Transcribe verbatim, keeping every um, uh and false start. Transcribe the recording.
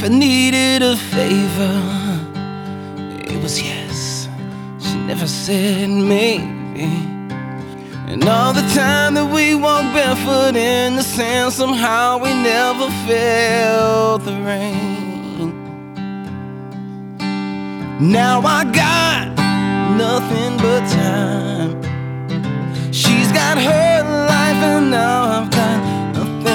If I needed a favor, it was yes. She never said maybe. And all the time that we walked barefoot in the sand, somehow we never felt the rain. Now I got